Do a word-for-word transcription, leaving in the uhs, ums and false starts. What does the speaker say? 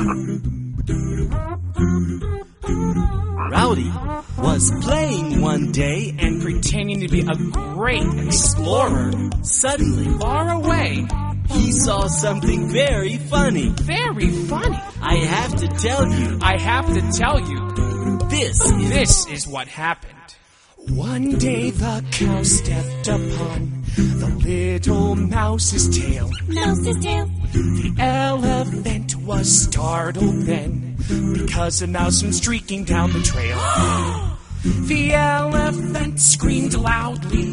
Rowdy was playing one day and pretending to be a great explorer. Suddenly, Far away. he saw something very funny. Very funny. I have to tell you, I have to tell you, this is... this is what happened. One day the cow stepped upon the little mouse's tail. Mouse's tail. The elephant was startled then, because a mouse went streaking down the trail. The elephant screamed loudly.